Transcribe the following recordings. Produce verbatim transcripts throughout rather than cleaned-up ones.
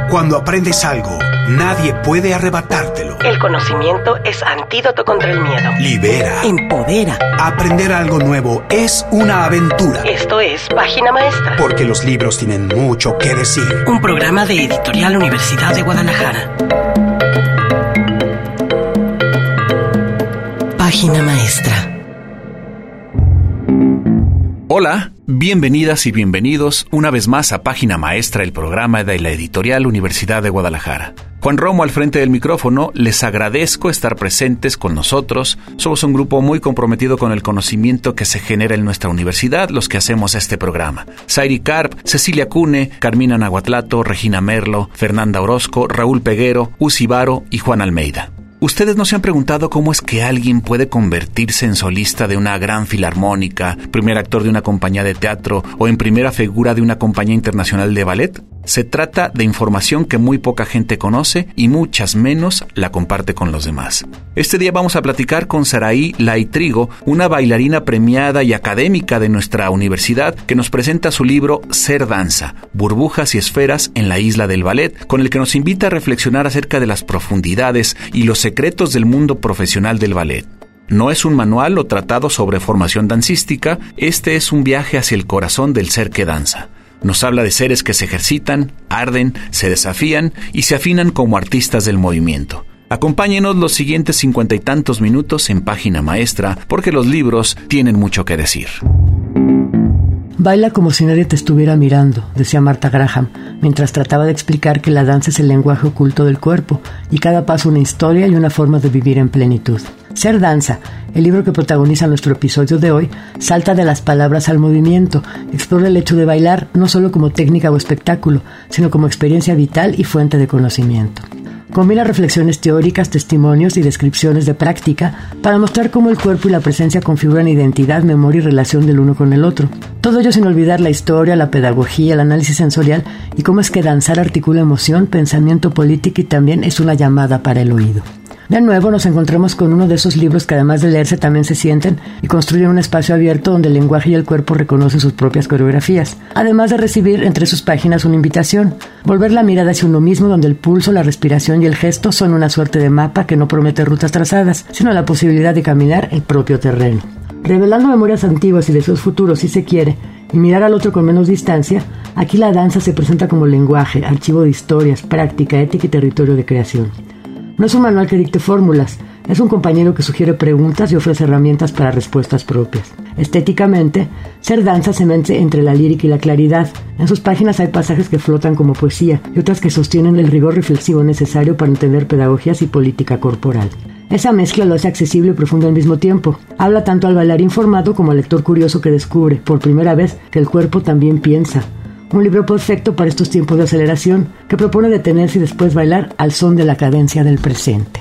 Cuando aprendes algo, nadie puede arrebatártelo. El conocimiento es antídoto contra el miedo. Libera. Empodera. Aprender algo nuevo es una aventura. Esto es Página Maestra. Porque los libros tienen mucho que decir. Un programa de Editorial Universidad de Guadalajara. Página Maestra. Hola, bienvenidas y bienvenidos una vez más a Página Maestra, el programa de la Editorial Universidad de Guadalajara. Juan Romo al frente del micrófono, les agradezco estar presentes con nosotros. Somos un grupo muy comprometido con el conocimiento que se genera en nuestra universidad, los que hacemos este programa. Sairi Karp, Cecilia Cune, Carmina Nahuatlato, Regina Merlo, Fernanda Orozco, Raúl Peguero, Uzi Varo y Juan Almeida. ¿Ustedes no se han preguntado cómo es que alguien puede convertirse en solista de una gran filarmónica, primer actor de una compañía de teatro o en primera figura de una compañía internacional de ballet? Se trata de información que muy poca gente conoce y muchas menos la comparte con los demás. Este día vamos a platicar con Saraí Laitrigo, una bailarina premiada y académica de nuestra universidad, que nos presenta su libro Ser Danza, Burbujas y Esferas en la Isla del Ballet, con el que nos invita a reflexionar acerca de las profundidades y los secretos del mundo profesional del ballet. No es un manual o tratado sobre formación dancística, este es un viaje hacia el corazón del ser que danza. Nos habla de seres que se ejercitan, arden, se desafían y se afinan como artistas del movimiento. Acompáñenos los siguientes cincuenta y tantos minutos en Página Maestra, porque los libros tienen mucho que decir. Baila como si nadie te estuviera mirando, decía Martha Graham, mientras trataba de explicar que la danza es el lenguaje oculto del cuerpo y cada paso una historia y una forma de vivir en plenitud. Ser Danza, el libro que protagoniza nuestro episodio de hoy, salta de las palabras al movimiento, explora el hecho de bailar no solo como técnica o espectáculo, sino como experiencia vital y fuente de conocimiento. Combina reflexiones teóricas, testimonios y descripciones de práctica para mostrar cómo el cuerpo y la presencia configuran identidad, memoria y relación del uno con el otro. Todo ello sin olvidar la historia, la pedagogía, el análisis sensorial y cómo es que danzar articula emoción, pensamiento, política y también es una llamada para el oído. De nuevo nos encontramos con uno de esos libros que además de leerse también se sienten y construyen un espacio abierto donde el lenguaje y el cuerpo reconocen sus propias coreografías, además de recibir entre sus páginas una invitación, volver la mirada hacia uno mismo donde el pulso, la respiración y el gesto son una suerte de mapa que no promete rutas trazadas, sino la posibilidad de caminar el propio terreno. Revelando memorias antiguas y deseos futuros si se quiere, y mirar al otro con menos distancia, aquí la danza se presenta como lenguaje, archivo de historias, práctica, ética y territorio de creación. No es un manual que dicte fórmulas, es un compañero que sugiere preguntas y ofrece herramientas para respuestas propias. Estéticamente, Ser Danza se mece entre la lírica y la claridad. En sus páginas hay pasajes que flotan como poesía y otras que sostienen el rigor reflexivo necesario para entender pedagogías y política corporal. Esa mezcla lo hace accesible y profundo al mismo tiempo. Habla tanto al bailarín informado como al lector curioso que descubre, por primera vez, que el cuerpo también piensa. Un libro perfecto para estos tiempos de aceleración que propone detenerse y después bailar al son de la cadencia del presente.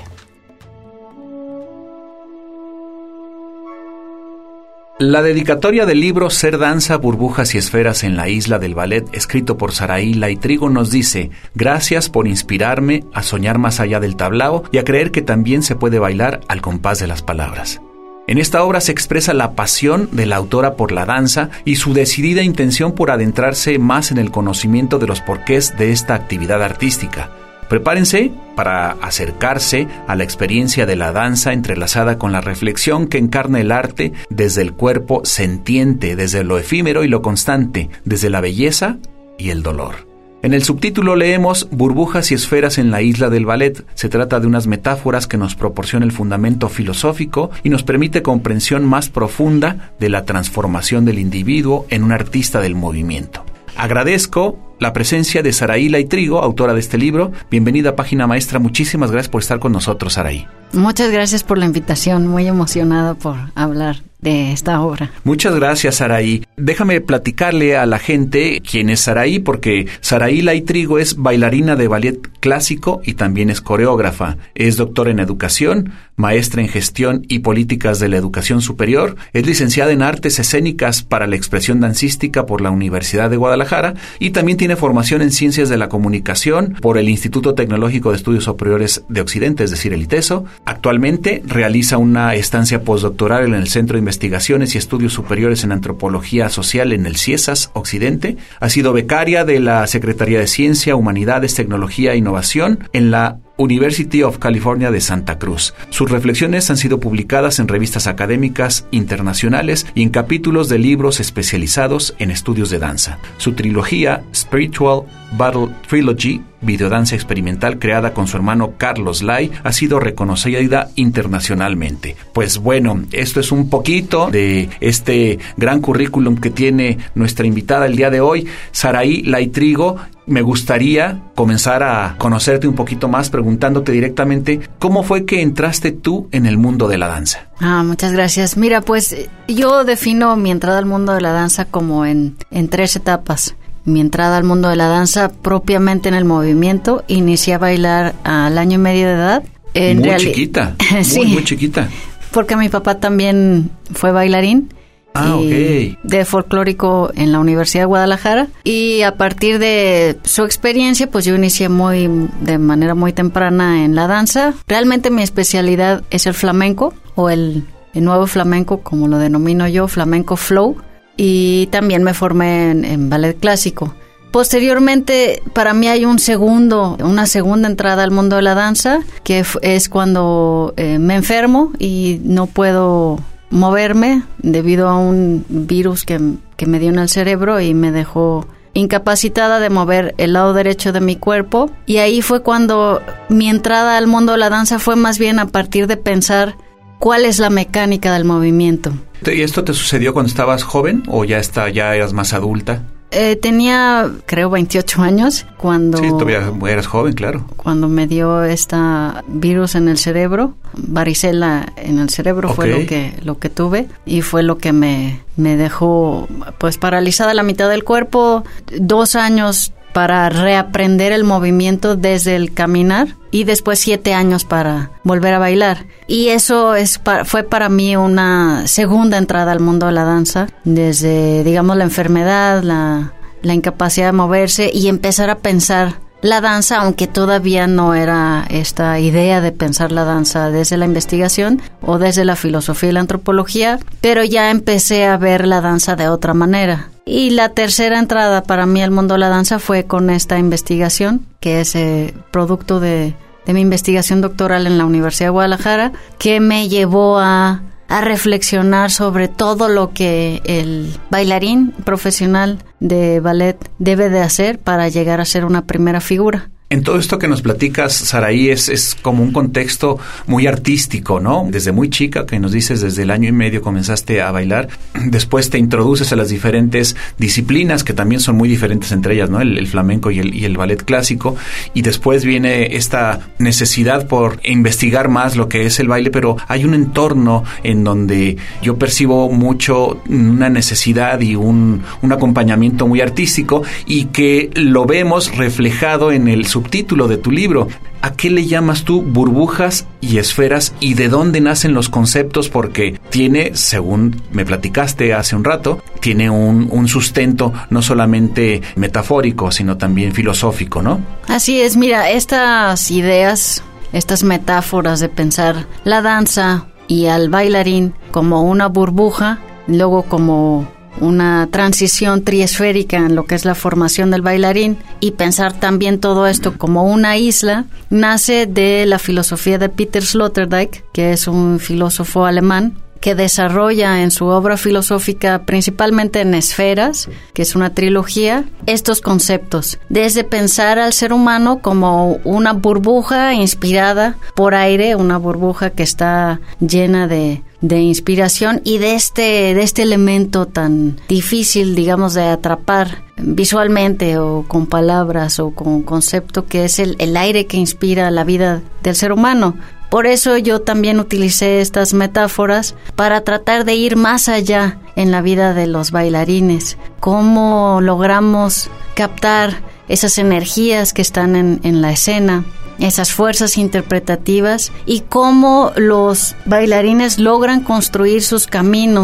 La dedicatoria del libro Ser Danza, Burbujas y Esferas en la Isla del Ballet, escrito por Saraí Laitrigo, nos dice: gracias por inspirarme a soñar más allá del tablao y a creer que también se puede bailar al compás de las palabras. En esta obra se expresa la pasión de la autora por la danza y su decidida intención por adentrarse más en el conocimiento de los porqués de esta actividad artística. Prepárense para acercarse a la experiencia de la danza entrelazada con la reflexión que encarna el arte desde el cuerpo sentiente, desde lo efímero y lo constante, desde la belleza y el dolor. En el subtítulo leemos Burbujas y Esferas en la Isla del Ballet. Se trata de unas metáforas que nos proporciona el fundamento filosófico y nos permite comprensión más profunda de la transformación del individuo en un artista del movimiento. Agradezco la presencia de Saraí Laitrigo, autora de este libro. Bienvenida a Página Maestra. Muchísimas gracias por estar con nosotros, Saraí. Muchas gracias por la invitación. Muy emocionada por hablar de esta obra. Muchas gracias, Saraí. Déjame platicarle a la gente quién es Saraí, porque Saraí Laitrigo es bailarina de ballet clásico y también es coreógrafa. Es doctora en educación, maestra en gestión y políticas de la educación superior. Es licenciada en artes escénicas para la expresión dancística por la Universidad de Guadalajara y también tiene tiene formación en Ciencias de la Comunicación por el Instituto Tecnológico de Estudios Superiores de Occidente, es decir, el ITESO. Actualmente realiza una estancia postdoctoral en el Centro de Investigaciones y Estudios Superiores en Antropología Social en el CIESAS Occidente. Ha sido becaria de la Secretaría de Ciencia, Humanidades, Tecnología e Innovación en la University of California de Santa Cruz. Sus reflexiones han sido publicadas en revistas académicas internacionales y en capítulos de libros especializados en estudios de danza. Su trilogía Spiritual Battle Trilogy, videodanza experimental creada con su hermano Carlos Lai, ha sido reconocida internacionalmente. Pues bueno, esto es un poquito de este gran currículum que tiene nuestra invitada el día de hoy, Saraí Lai Trigo. Me gustaría comenzar a conocerte un poquito más preguntándote directamente cómo fue que entraste tú en el mundo de la danza. Ah, muchas gracias. Mira, pues yo defino mi entrada al mundo de la danza como en, en tres etapas. Mi entrada al mundo de la danza propiamente en el movimiento, inicié a bailar al año y medio de edad. En muy reali- chiquita, sí, muy, muy chiquita. Porque mi papá también fue bailarín. Ah, ok. De folclórico en la Universidad de Guadalajara, y a partir de su experiencia pues yo inicié muy de manera muy temprana en la danza. Realmente mi especialidad es el flamenco o el, el nuevo flamenco, como lo denomino yo, flamenco flow, y también me formé en, en ballet clásico. Posteriormente, para mí hay un segundo, una segunda entrada al mundo de la danza, que f- es cuando eh, me enfermo y no puedo moverme debido a un virus que, que me dio en el cerebro y me dejó incapacitada de mover el lado derecho de mi cuerpo. Y ahí fue cuando mi entrada al mundo de la danza fue más bien a partir de pensar cuál es la mecánica del movimiento. ¿Y esto te sucedió cuando estabas joven o ya está, ya eras más adulta? Eh, tenía, creo, veintiocho años cuando... Sí, todavía eras joven, claro. Cuando me dio este virus en el cerebro, varicela en el cerebro, okay. Fue lo que lo que tuve y fue lo que me, me dejó pues paralizada la mitad del cuerpo, dos años para reaprender el movimiento desde el caminar y después siete años para volver a bailar. Y eso es pa- fue para mí una segunda entrada al mundo de la danza, desde, digamos, la enfermedad, la, la incapacidad de moverse y empezar a pensar la danza, aunque todavía no era esta idea de pensar la danza desde la investigación o desde la filosofía y la antropología, pero ya empecé a ver la danza de otra manera. Y la tercera entrada para mí al mundo de la danza fue con esta investigación, que es eh, producto de, de mi investigación doctoral en la Universidad de Guadalajara, que me llevó a, a reflexionar sobre todo lo que el bailarín profesional de ballet debe de hacer para llegar a ser una primera figura. En todo esto que nos platicas, Saraí, es, es como un contexto muy artístico, ¿no? Desde muy chica, que nos dices, desde el año y medio comenzaste a bailar, después te introduces a las diferentes disciplinas, que también son muy diferentes entre ellas, ¿no? El, el flamenco y el, y el ballet clásico, y después viene esta necesidad por investigar más lo que es el baile, pero hay un entorno en donde yo percibo mucho una necesidad y un, un acompañamiento muy artístico, y que lo vemos reflejado en el subtítulo de tu libro. ¿A qué le llamas tú burbujas y esferas y de dónde nacen los conceptos? Porque tiene, según me platicaste hace un rato, tiene un, un sustento no solamente metafórico, sino también filosófico, ¿no? Así es, mira, estas ideas, estas metáforas de pensar la danza y al bailarín como una burbuja, luego como una transición triesférica en lo que es la formación del bailarín, y pensar también todo esto como una isla, nace de la filosofía de Peter Sloterdijk, que es un filósofo alemán que desarrolla en su obra filosófica, principalmente en Esferas, que es una trilogía, estos conceptos, desde pensar al ser humano como una burbuja inspirada por aire, una burbuja que está llena de de inspiración y de este de este elemento tan difícil, digamos, de atrapar visualmente o con palabras o con concepto, que es el, el aire que inspira la vida del ser humano. Por eso yo también utilicé estas metáforas para tratar de ir más allá en la vida de los bailarines. ¿Cómo logramos captar esas energías que están en, en la escena, esas fuerzas interpretativas, y cómo los bailarines logran construir sus caminos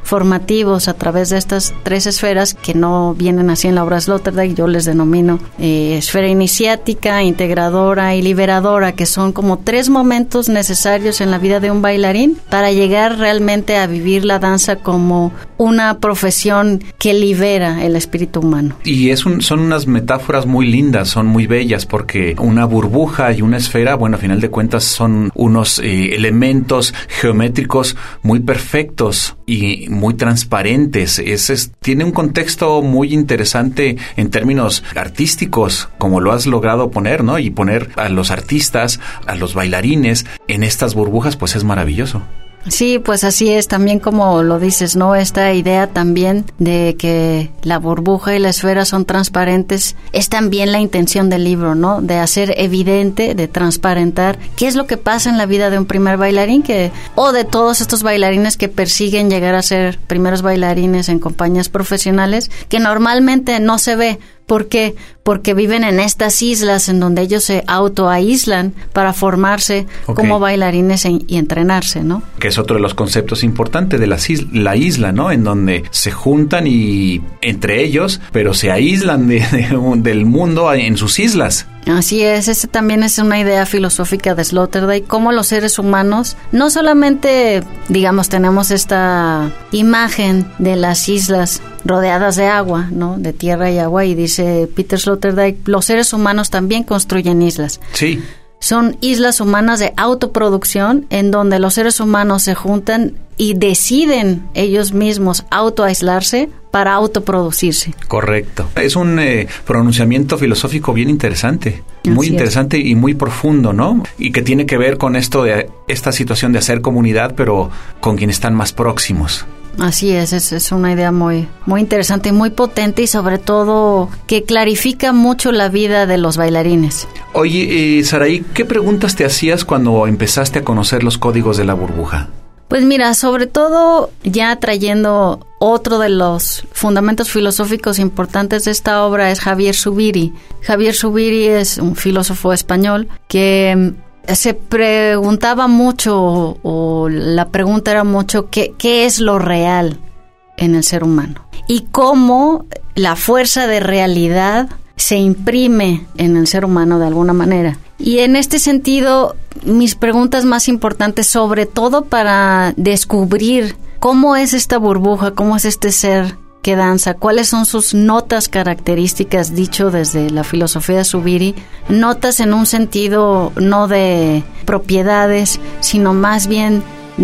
formativos a través de estas tres esferas que no vienen así en la obra Sloterdijk. Yo les denomino eh, esfera iniciática, integradora y liberadora, que son como tres momentos necesarios en la vida de un bailarín para llegar realmente a vivir la danza como una profesión que libera el espíritu humano. Y es un, son unas metáforas muy lindas, son muy bellas, porque una burbuja y una esfera, bueno, a final de cuentas son unos eh, elementos geométricos muy perfectos y muy transparentes. Es, es, tiene un contexto muy interesante en términos artísticos, como lo has logrado poner, ¿no? Y poner a los artistas, a los bailarines en estas burbujas, pues es maravilloso. Sí, pues así es, también como lo dices, ¿no? Esta idea también de que la burbuja y la esfera son transparentes es también la intención del libro, ¿no? De hacer evidente, de transparentar qué es lo que pasa en la vida de un primer bailarín, que o de todos estos bailarines que persiguen llegar a ser primeros bailarines en compañías profesionales, que normalmente no se ve. ¿Por qué? Porque viven en estas islas en donde ellos se autoaíslan para formarse okay. como bailarines en, y entrenarse, ¿no? Que es otro de los conceptos importantes de la isla, la isla, ¿no? En donde se juntan y entre ellos, pero se aíslan de, de, del mundo en sus islas. Así es, esa también es una idea filosófica de Sloterdijk, cómo los seres humanos, no solamente, digamos, tenemos esta imagen de las islas rodeadas de agua, ¿no? De tierra y agua, y dice Peter Sloterdijk, los seres humanos también construyen islas. Sí. Son islas humanas de autoproducción en donde los seres humanos se juntan y deciden ellos mismos autoaislarse para autoproducirse. Correcto. Es un eh, pronunciamiento filosófico bien interesante, muy Así interesante es. Y muy profundo, ¿no? Y que tiene que ver con esto de esta situación de hacer comunidad, pero con quienes están más próximos. Así es, es, es una idea muy, muy interesante y muy potente, y sobre todo que clarifica mucho la vida de los bailarines. Oye, eh, Saraí, ¿qué preguntas te hacías cuando empezaste a conocer los códigos de la burbuja? Pues mira, sobre todo ya trayendo otro de los fundamentos filosóficos importantes de esta obra es Javier Zubiri. Javier Zubiri es un filósofo español que se preguntaba mucho, o, o la pregunta era mucho, ¿qué, qué es lo real en el ser humano? Y cómo la fuerza de realidad se imprime en el ser humano de alguna manera. Y en este sentido, mis preguntas más importantes, sobre todo para descubrir cómo es esta burbuja, cómo es este ser que danza, cuáles son sus notas características, dicho desde la filosofía de Zubiri, notas en un sentido no de propiedades, sino más bien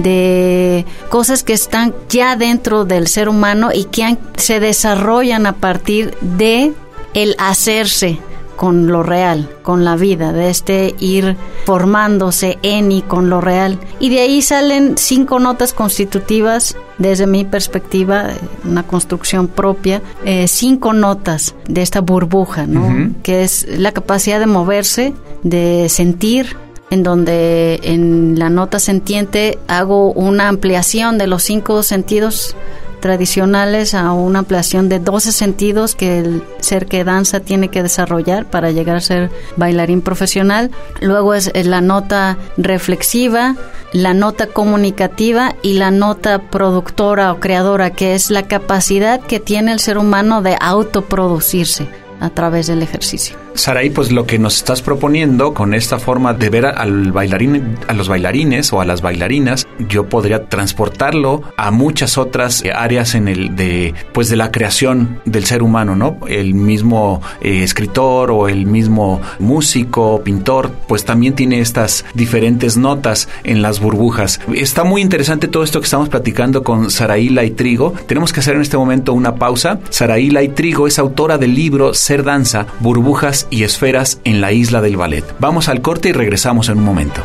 de cosas que están ya dentro del ser humano y que han, se desarrollan a partir de el hacerse con lo real, con la vida, de este ir formándose en y con lo real. Y de ahí salen cinco notas constitutivas, desde mi perspectiva, una construcción propia, eh, cinco notas de esta burbuja, ¿no? Uh-huh. Que es la capacidad de moverse, de sentir, en donde en la nota sentiente hago una ampliación de los cinco sentidos tradicionales a una ampliación de doce sentidos que el ser que danza tiene que desarrollar para llegar a ser bailarín profesional. Luego es la nota reflexiva, la nota comunicativa y la nota productora o creadora, que es la capacidad que tiene el ser humano de autoproducirse a través del ejercicio. Saraí, pues lo que nos estás proponiendo con esta forma de ver al bailarín, a los bailarines o a las bailarinas, yo podría transportarlo a muchas otras áreas en el de pues de la creación del ser humano, ¿no? El mismo eh, escritor o el mismo músico, pintor, pues también tiene estas diferentes notas en las burbujas. Está muy interesante todo esto que estamos platicando con Saraí Laitrigo. Tenemos que hacer en este momento una pausa. Saraí Laitrigo es autora del libro Ser Danza, Burbujas y Esferas en la Isla del Ballet. Vamos al corte y regresamos en un momento.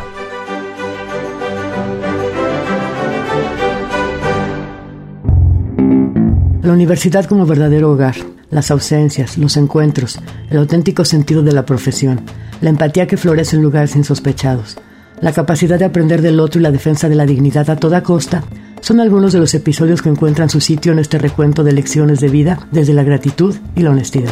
La universidad como verdadero hogar, las ausencias, los encuentros, el auténtico sentido de la profesión, la empatía que florece en lugares insospechados, la capacidad de aprender del otro y la defensa de la dignidad a toda costa son algunos de los episodios que encuentran su sitio en este recuento de lecciones de vida desde la gratitud y la honestidad.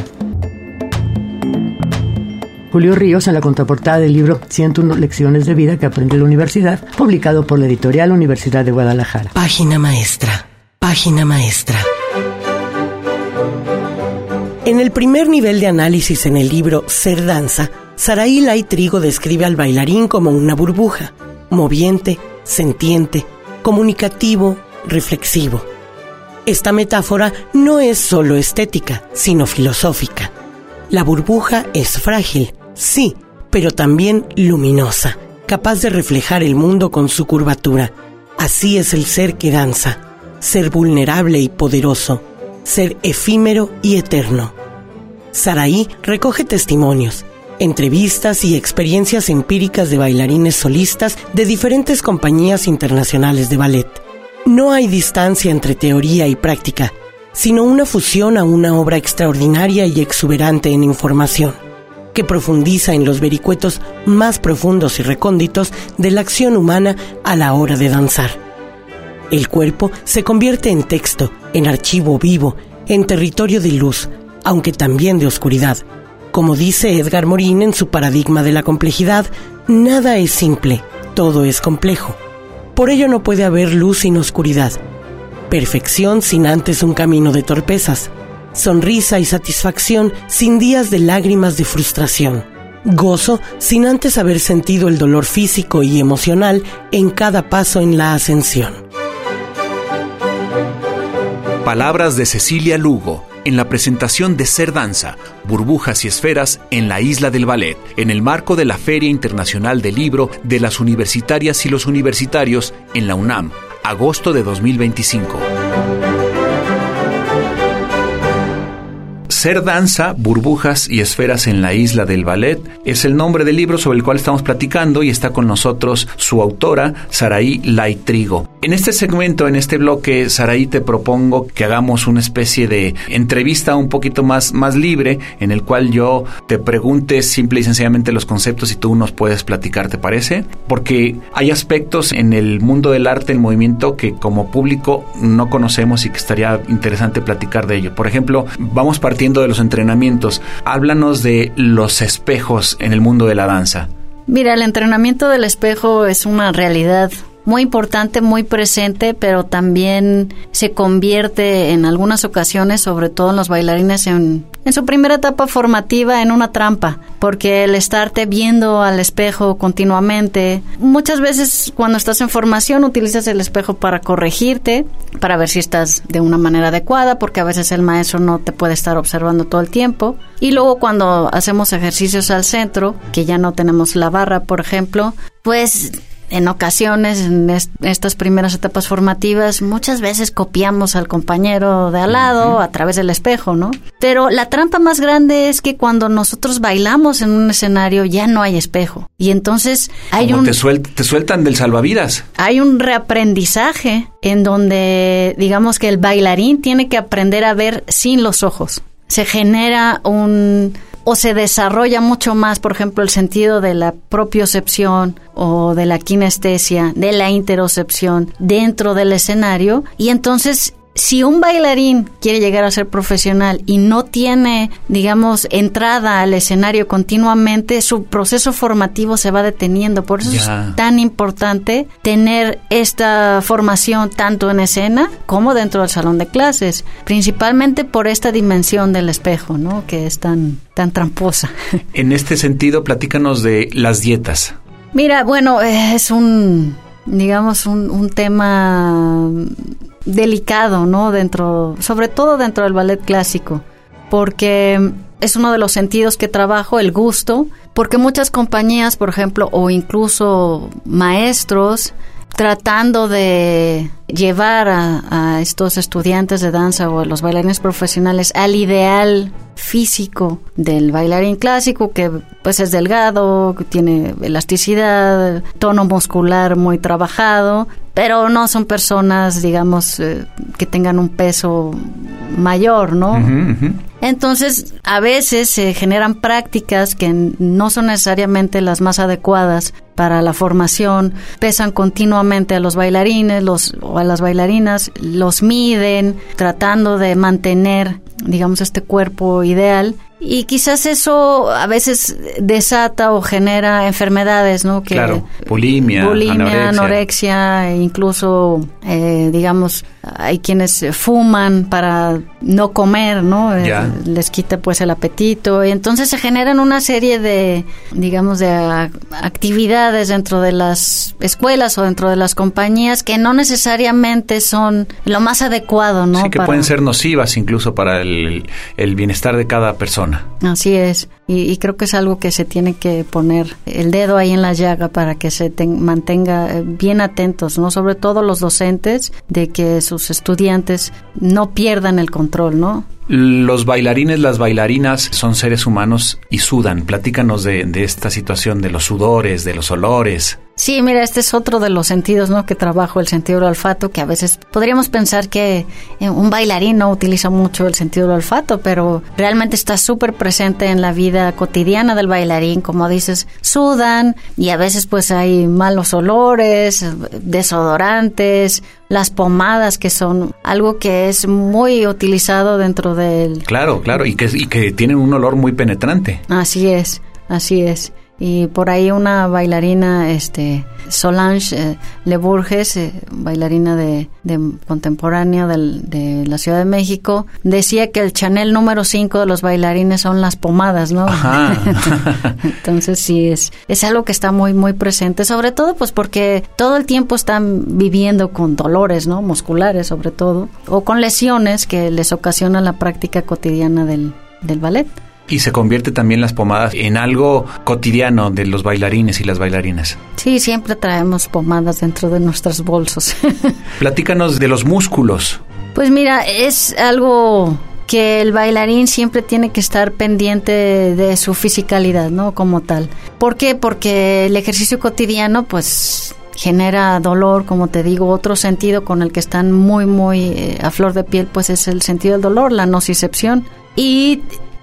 Julio Ríos, en la contraportada del libro ciento uno lecciones de vida que aprendí en la universidad, publicado por la editorial Universidad de Guadalajara. Página maestra. Página maestra. En el primer nivel de análisis en el libro Ser danza, Saraí Lai Trigo describe al bailarín como una burbuja, moviente, sentiente, comunicativo, reflexivo. Esta metáfora no es solo estética, sino filosófica. La burbuja es frágil, sí, pero también luminosa, capaz de reflejar el mundo con su curvatura. Así es el ser que danza, ser vulnerable y poderoso, ser efímero y eterno. Saraí recoge testimonios, entrevistas y experiencias empíricas de bailarines solistas de diferentes compañías internacionales de ballet. No hay distancia entre teoría y práctica, sino una fusión a una obra extraordinaria y exuberante en información, que profundiza en los vericuetos más profundos y recónditos de la acción humana a la hora de danzar. El cuerpo se convierte en texto, en archivo vivo, en territorio de luz, aunque también de oscuridad. Como dice Edgar Morin en su Paradigma de la complejidad, nada es simple, todo es complejo. Por ello no puede haber luz sin oscuridad, perfección sin antes un camino de torpezas, sonrisa y satisfacción sin días de lágrimas de frustración, gozo sin antes haber sentido el dolor físico y emocional en cada paso en la ascensión. Palabras de Cecilia Lugo en la presentación de Ser Danza, Burbujas y Esferas en la Isla del Ballet, en el marco de la Feria Internacional del Libro de las Universitarias y los Universitarios en la UNAM, agosto de dos mil veinticinco. Ser Danza, Burbujas y Esferas en la Isla del Ballet es el nombre del libro sobre el cual estamos platicando y está con nosotros su autora, Saraí Lai Trigo. En este segmento, en este bloque, Saraí, te propongo que hagamos una especie de entrevista un poquito más, más libre, en el cual yo te pregunte simple y sencillamente los conceptos y tú nos puedes platicar, ¿te parece? Porque hay aspectos en el mundo del arte, el movimiento, que como público no conocemos y que estaría interesante platicar de ello. Por ejemplo, vamos partiendo de los entrenamientos. Háblanos de los espejos en el mundo de la danza. Mira, el entrenamiento del espejo es una realidad muy importante, muy presente, pero también se convierte en algunas ocasiones, sobre todo en los bailarines, en, en su primera etapa formativa, en una trampa, porque el estarte viendo al espejo continuamente, muchas veces cuando estás en formación utilizas el espejo para corregirte, para ver si estás de una manera adecuada, porque a veces el maestro no te puede estar observando todo el tiempo, y luego cuando hacemos ejercicios al centro, que ya no tenemos la barra, por ejemplo, pues en ocasiones, en est- estas primeras etapas formativas, muchas veces copiamos al compañero de al lado uh-huh. a través del espejo, ¿no? Pero la trampa más grande es que cuando nosotros bailamos en un escenario ya no hay espejo. Y entonces hay Como un... Te, suel- te sueltan del salvavidas. Hay un reaprendizaje en donde, digamos que el bailarín tiene que aprender a ver sin los ojos. Se genera un... o se desarrolla mucho más, por ejemplo, el sentido de la propiocepción o de la kinestesia, de la interocepción dentro del escenario. Y entonces, si un bailarín quiere llegar a ser profesional y no tiene, digamos, entrada al escenario continuamente, su proceso formativo se va deteniendo. Por eso yeah. es tan importante tener esta formación tanto en escena como dentro del salón de clases, principalmente por esta dimensión del espejo, ¿no? Que es tan, tan tramposa. En este sentido, platícanos de las dietas. Mira, bueno, es un, digamos, un, un tema delicado, ¿no? Dentro, sobre todo dentro del ballet clásico, porque es uno de los sentidos que trabajo, el gusto, porque muchas compañías, por ejemplo, o incluso maestros, tratando de llevar a, a estos estudiantes de danza o a los bailarines profesionales al ideal físico del bailarín clásico, que pues es delgado, que tiene elasticidad, tono muscular muy trabajado, pero no son personas, digamos, eh, que tengan un peso mayor, ¿no? Uh-huh, uh-huh. Entonces, a veces se generan prácticas que no son necesariamente las más adecuadas para la formación, pesan continuamente a los bailarines los, o a las bailarinas, los miden, tratando de mantener, digamos, este cuerpo ideal, Y quizás eso a veces desata o genera enfermedades, ¿no? Que claro, bulimia, bulimia anorexia, anorexia incluso, eh, digamos, hay quienes fuman para no comer, ¿no? Eh, les quita pues el apetito. Y entonces se generan una serie de, digamos, de a, actividades dentro de las escuelas o dentro de las compañías que no necesariamente son lo más adecuado, ¿no? Sí, que para... pueden ser nocivas incluso para el, el bienestar de cada persona. Así es, y, y creo que es algo que se tiene que poner el dedo ahí en la llaga para que se ten, mantenga bien atentos, ¿no? Sobre todo los docentes, de que sus estudiantes no pierdan el control, ¿no? Los bailarines, las bailarinas son seres humanos y sudan. Platícanos de, de esta situación de los sudores, de los olores. Sí, mira, este es otro de los sentidos, ¿no? Que trabajo, el sentido del olfato, que a veces podríamos pensar que un bailarín no utiliza mucho el sentido del olfato, pero realmente está súper presente en la vida cotidiana del bailarín. Como dices, sudan y a veces pues hay malos olores, desodorantes, las pomadas, que son algo que es muy utilizado dentro del... Claro, claro, y que, y que tienen un olor muy penetrante. Así es, así es. Y por ahí una bailarina, este Solange eh, Le Bourges, eh, bailarina de, de contemporánea del, de la Ciudad de México, decía que el Chanel número cinco de los bailarines son las pomadas, ¿no? Ajá. Entonces sí, es, es algo que está muy, muy presente, sobre todo pues porque todo el tiempo están viviendo con dolores, ¿no? Musculares sobre todo, o con lesiones que les ocasiona la práctica cotidiana del, del ballet. Y se convierte también las pomadas en algo cotidiano de los bailarines y las bailarinas. Sí, siempre traemos pomadas dentro de nuestros bolsos. Platícanos de los músculos. Pues mira, es algo que el bailarín siempre tiene que estar pendiente de su fisicalidad, ¿no? Como tal. ¿Por qué? Porque el ejercicio cotidiano, pues... genera dolor, como te digo. Otro sentido con el que están muy, muy eh, a flor de piel, pues es el sentido del dolor, la nocicepción. Y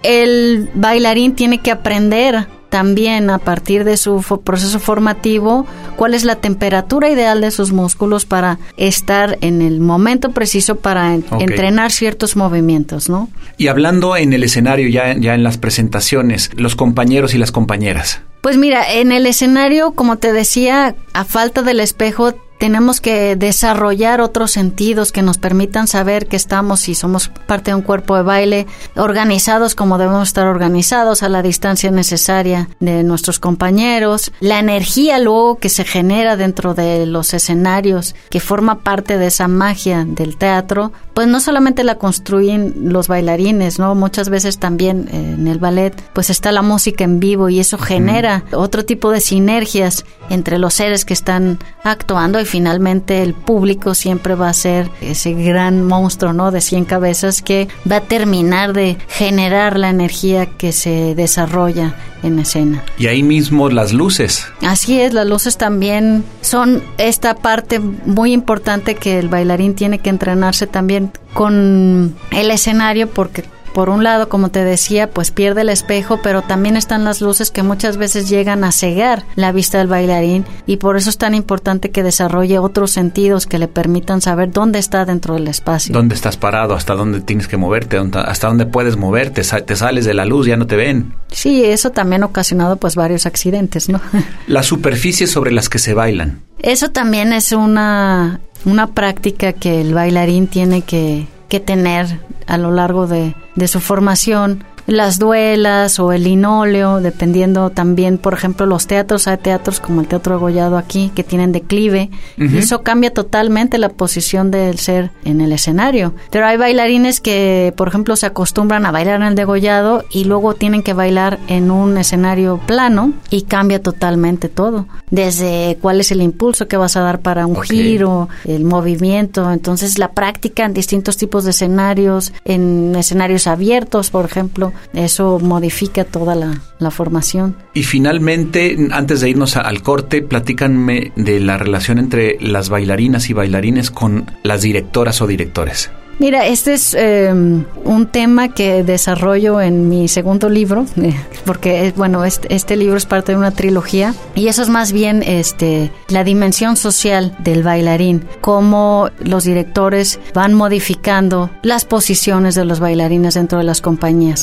el bailarín tiene que aprender también a partir de su fo- proceso formativo cuál es la temperatura ideal de sus músculos para estar en el momento preciso para en- okay. entrenar ciertos movimientos, ¿no? Y hablando en el escenario, ya, ya en las presentaciones, los compañeros y las compañeras. Pues mira, en el escenario, como te decía, a falta del espejo, tenemos que desarrollar otros sentidos que nos permitan saber que estamos, si somos parte de un cuerpo de baile, organizados como debemos estar organizados, a la distancia necesaria de nuestros compañeros. La energía luego que se genera dentro de los escenarios, que forma parte de esa magia del teatro, pues no solamente la construyen los bailarines, ¿no? Muchas veces también eh, en el ballet, pues está la música en vivo y eso genera mm. otro tipo de sinergias entre los seres que están actuando, y finalmente el público siempre va a ser ese gran monstruo, ¿no? De cien cabezas que va a terminar de generar la energía que se desarrolla en escena. Y ahí mismo las luces. Así es, las luces también son esta parte muy importante que el bailarín tiene que entrenarse también con el escenario, porque por un lado, como te decía, pues pierde el espejo, pero también están las luces que muchas veces llegan a cegar la vista del bailarín, y por eso es tan importante que desarrolle otros sentidos que le permitan saber dónde está dentro del espacio. Dónde estás parado, hasta dónde tienes que moverte, hasta dónde puedes moverte, te sales de la luz, ya no te ven. Sí, eso también ha ocasionado pues varios accidentes, ¿no? Las superficies sobre las que se bailan. Eso también es una, una práctica que el bailarín tiene que, que tener a lo largo de, de su formación. Las duelas o el linóleo, dependiendo también, por ejemplo, los teatros, hay teatros como el Teatro de Gollado aquí que tienen declive, uh-huh. y eso cambia totalmente la posición del ser en el escenario. Pero hay bailarines que, por ejemplo, se acostumbran a bailar en el degollado y luego tienen que bailar en un escenario plano y cambia totalmente todo. Desde cuál es el impulso que vas a dar para un okay. giro, el movimiento. Entonces, la práctica en distintos tipos de escenarios, en escenarios abiertos, por ejemplo, eso modifica toda la, la formación. Y finalmente, antes de irnos a, al corte, platícanme de la relación entre las bailarinas y bailarines con las directoras o directores. Mira, este es eh, un tema que desarrollo en mi segundo libro, eh, porque bueno, este, este libro es parte de una trilogía, y eso es más bien este la dimensión social del bailarín, cómo los directores van modificando las posiciones de los bailarines dentro de las compañías.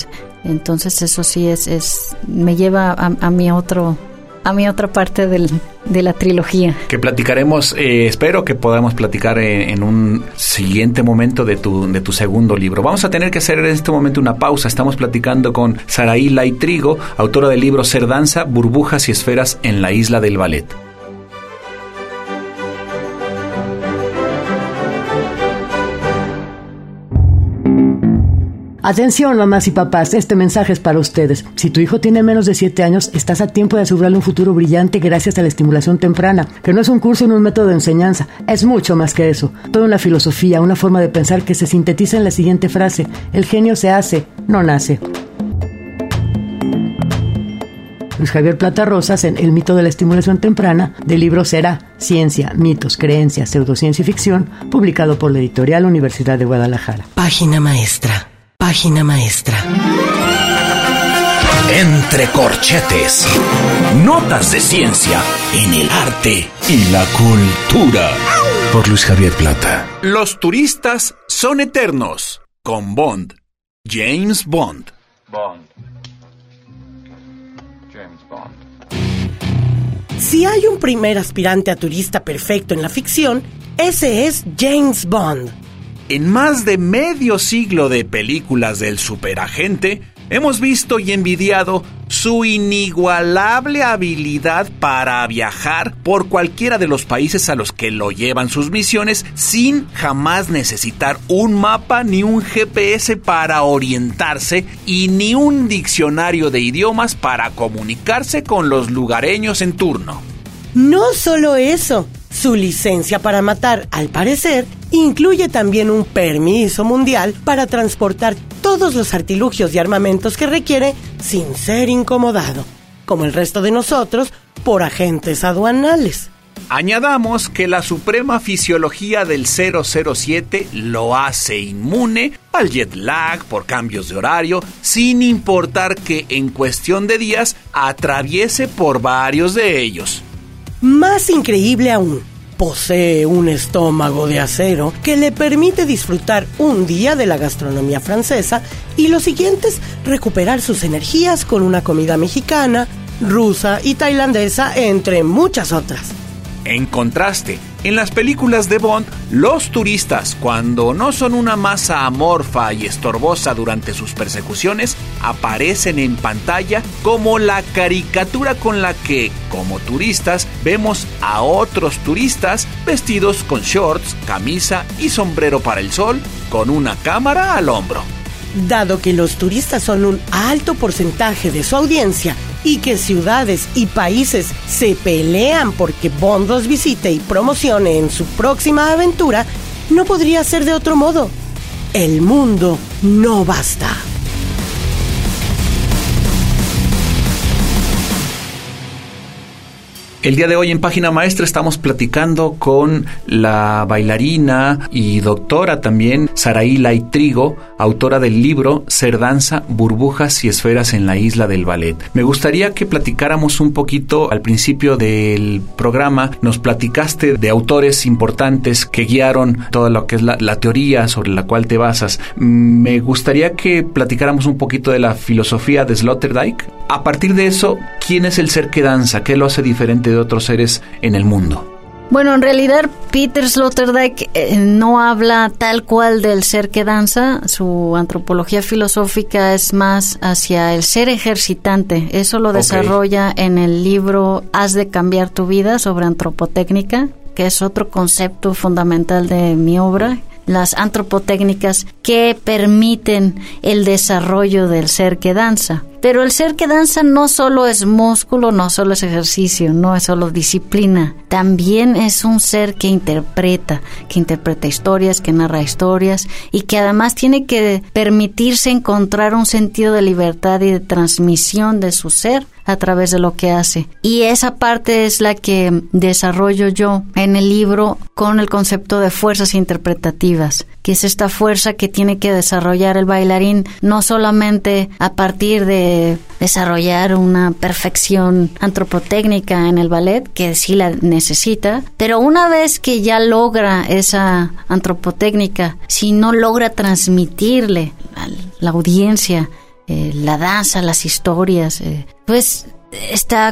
Entonces eso sí es, es me lleva a, a mi otro... a mi otra parte del, de la trilogía. Que platicaremos, eh, espero que podamos platicar en, en un siguiente momento de tu, de tu segundo libro. Vamos a tener que hacer en este momento una pausa. Estamos platicando con Saraí Lai Trigo, autora del libro Ser Danza, Burbujas y Esferas en la Isla del Ballet. Atención, mamás y papás, este mensaje es para ustedes. Si tu hijo tiene menos de siete años, estás a tiempo de asegurarle un futuro brillante gracias a la estimulación temprana, que no es un curso ni un método de enseñanza, es mucho más que eso. Toda una filosofía, una forma de pensar que se sintetiza en la siguiente frase: el genio se hace, no nace. Luis Javier Plata Rosas, en El mito de la estimulación temprana, del libro Será, Ciencia, Mitos, Creencias, Pseudociencia y Ficción, publicado por la editorial Universidad de Guadalajara. Página maestra. Página maestra. Entre corchetes. Notas de ciencia en el arte y la cultura. Por Luis Javier Plata. Los turistas son eternos. Con Bond. James Bond. Bond. James Bond. Si hay un primer aspirante a turista perfecto en la ficción, ese es James Bond. En más de medio siglo de películas del superagente, hemos visto y envidiado su inigualable habilidad para viajar por cualquiera de los países a los que lo llevan sus misiones sin jamás necesitar un mapa ni un G P S para orientarse y ni un diccionario de idiomas para comunicarse con los lugareños en turno. No solo eso, su licencia para matar, al parecer, incluye también un permiso mundial para transportar todos los artilugios y armamentos que requiere sin ser incomodado, como el resto de nosotros, por agentes aduanales. Añadamos que la suprema fisiología del cero cero siete lo hace inmune al jet lag por cambios de horario, sin importar que en cuestión de días atraviese por varios de ellos. Más increíble aún, posee un estómago de acero que le permite disfrutar un día de la gastronomía francesa y los siguientes recuperar sus energías con una comida mexicana, rusa y tailandesa, entre muchas otras. En contraste, en las películas de Bond, los turistas, cuando no son una masa amorfa y estorbosa durante sus persecuciones, aparecen en pantalla como la caricatura con la que, como turistas, vemos a otros turistas vestidos con shorts, camisa y sombrero para el sol, con una cámara al hombro. Dado que los turistas son un alto porcentaje de su audiencia y que ciudades y países se pelean porque Bond los visite y promocione en su próxima aventura, no podría ser de otro modo. El mundo no basta. El día de hoy en Página Maestra estamos platicando con la bailarina y doctora también, Saraí Lai Trigo, autora del libro Ser Danza, Burbujas y Esferas en la Isla del Ballet. Me gustaría que platicáramos un poquito al principio del programa. Nos platicaste de autores importantes que guiaron toda lo que es la, la teoría sobre la cual te basas. Me gustaría que platicáramos un poquito de la filosofía de Sloterdijk. A partir de eso, ¿quién es el ser que danza? ¿Qué lo hace diferente de otros seres en el mundo? Bueno, en realidad Peter Sloterdijk eh, no habla tal cual del ser que danza. Su antropología filosófica es más hacia el ser ejercitante. Eso lo desarrolla okay. en el libro Has de cambiar tu vida, sobre antropotécnica, que es otro concepto fundamental de mi obra. Las antropotécnicas que permiten el desarrollo del ser que danza. Pero el ser que danza no solo es músculo, no solo es ejercicio, no es solo disciplina. También es un ser que interpreta, que interpreta historias, que narra historias y que además tiene que permitirse encontrar un sentido de libertad y de transmisión de su ser a través de lo que hace. Y esa parte es la que desarrollo yo en el libro con el concepto de fuerzas interpretativas, que es esta fuerza que tiene que desarrollar el bailarín, no solamente a partir de desarrollar una perfección antropotécnica en el ballet, que sí la necesita, pero una vez que ya logra esa antropotécnica, si no logra transmitirle a la audiencia eh, la danza, las historias, eh, pues está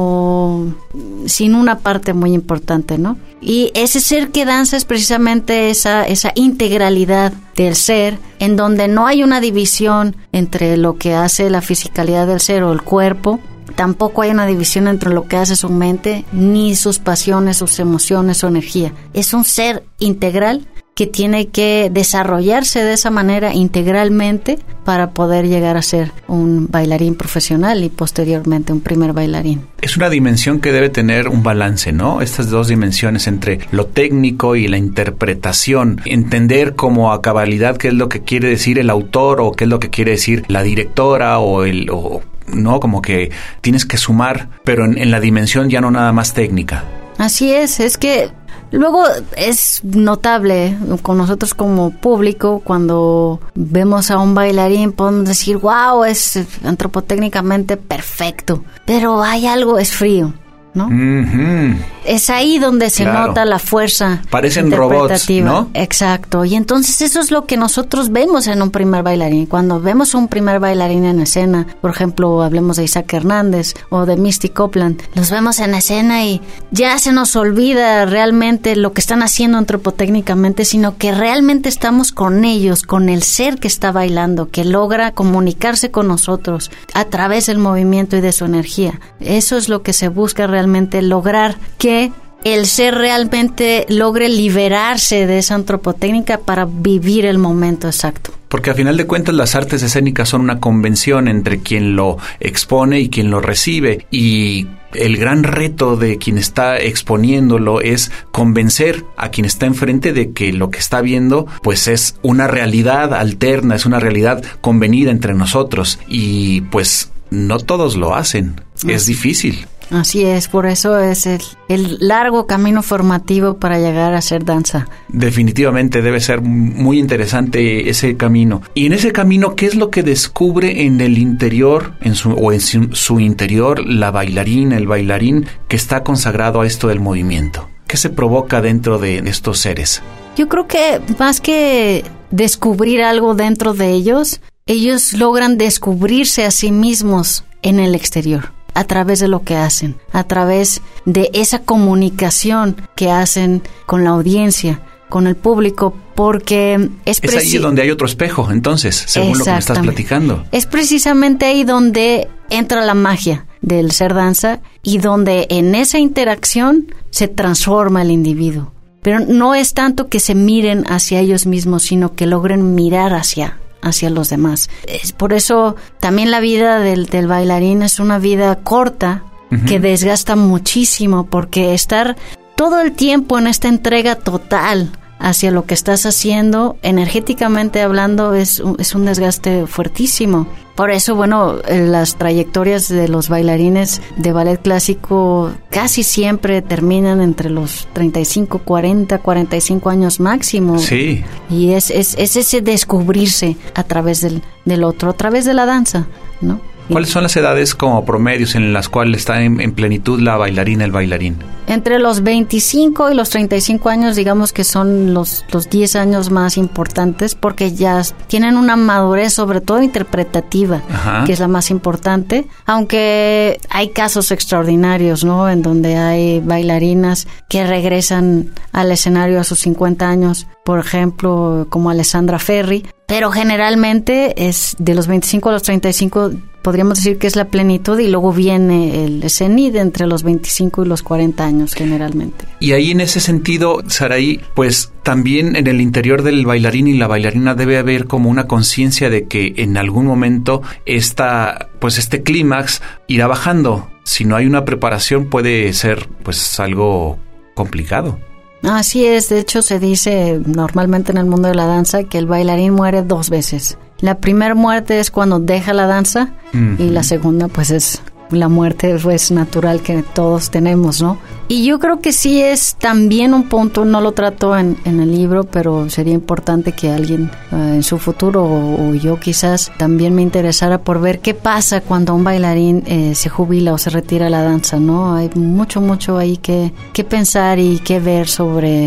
como sin una parte muy importante, ¿no? Y ese ser que danza es precisamente esa, esa integralidad del ser, en donde no hay una división entre lo que hace la fisicalidad del ser o el cuerpo. Tampoco hay una división entre lo que hace su mente, ni sus pasiones, sus emociones, su energía. Es un ser integral que tiene que desarrollarse de esa manera integralmente para poder llegar a ser un bailarín profesional y posteriormente un primer bailarín. Es una dimensión que debe tener un balance, ¿no? Estas dos dimensiones entre lo técnico y la interpretación. Entender como a cabalidad qué es lo que quiere decir el autor o qué es lo que quiere decir la directora o el... O, no, como que tienes que sumar, pero en, en la dimensión ya no nada más técnica. Así es, es que luego es notable con nosotros como público cuando vemos a un bailarín, podemos decir, wow, es antropotécnicamente perfecto, pero hay algo, es frío, ¿no? Uh-huh. Es ahí donde se claro. nota la fuerza. Parecen robots, ¿no? Exacto. Y entonces eso es lo que nosotros vemos en un primer bailarín. Cuando vemos a un primer bailarín en escena, por ejemplo, hablemos de Isaac Hernández o de Misty Copeland, los vemos en escena y ya se nos olvida realmente lo que están haciendo antropotécnicamente, sino que realmente estamos con ellos, con el ser que está bailando, que logra comunicarse con nosotros a través del movimiento y de su energía. Eso es lo que se busca realmente, lograr que el ser realmente logre liberarse de esa antropotécnica para vivir el momento exacto. Porque a final de cuentas las artes escénicas son una convención entre quien lo expone y quien lo recibe, y el gran reto de quien está exponiéndolo es convencer a quien está enfrente de que lo que está viendo pues es una realidad alterna, es una realidad convenida entre nosotros, y pues no todos lo hacen, es difícil. Así es, por eso es el, el largo camino formativo para llegar a hacer danza. Definitivamente debe ser muy interesante ese camino. Y en ese camino, ¿qué es lo que descubre en el interior, en su, o en su, su interior, la bailarina, el bailarín que está consagrado a esto del movimiento? ¿Qué se provoca dentro de estos seres? Yo creo que más que descubrir algo dentro de ellos, ellos logran descubrirse a sí mismos en el exterior, a través de lo que hacen, a través de esa comunicación que hacen con la audiencia, con el público, porque es... Es ahí donde hay otro espejo, entonces, según lo que me estás platicando. Es precisamente ahí donde entra la magia del ser danza y donde en esa interacción se transforma el individuo. Pero no es tanto que se miren hacia ellos mismos, sino que logren mirar hacia hacia los demás. Es por eso también la vida del, del bailarín es una vida corta, uh-huh. que desgasta muchísimo, porque estar todo el tiempo en esta entrega total hacia lo que estás haciendo, energéticamente hablando, es, es un desgaste fuertísimo. Por eso, bueno, las trayectorias de los bailarines de ballet clásico casi siempre terminan entre los treinta y cinco, cuarenta, cuarenta y cinco años máximo. Sí. Y es, es, es ese descubrirse a través del, del otro, a través de la danza, ¿no? ¿Cuáles son las edades como promedios en las cuales está en, en plenitud la bailarina, el bailarín? Entre los veinticinco y los treinta y cinco años, digamos que son los, los diez años más importantes, porque ya tienen una madurez, sobre todo interpretativa, Ajá. que es la más importante, aunque hay casos extraordinarios, ¿no? En donde hay bailarinas que regresan al escenario a sus cincuenta años, por ejemplo, como Alessandra Ferri, pero generalmente es de los veinticinco a los treinta y cinco, podríamos decir que es la plenitud, y luego viene el cenit entre los veinticinco y los cuarenta años generalmente. Y ahí en ese sentido, Saraí, pues también en el interior del bailarín y la bailarina debe haber como una conciencia de que en algún momento esta, pues este clímax irá bajando. Si no hay una preparación puede ser pues algo complicado. Así es, de hecho se dice normalmente en el mundo de la danza que el bailarín muere dos veces. La primera muerte es cuando deja la danza, uh-huh. y la segunda pues es la muerte pues natural que todos tenemos, ¿no? Y yo creo que sí es también un punto, no lo trato en, en el libro, pero sería importante que alguien uh, en su futuro o, o yo quizás también me interesara por ver qué pasa cuando un bailarín eh, se jubila o se retira la danza, ¿no? Hay mucho, mucho ahí que, que pensar y que ver sobre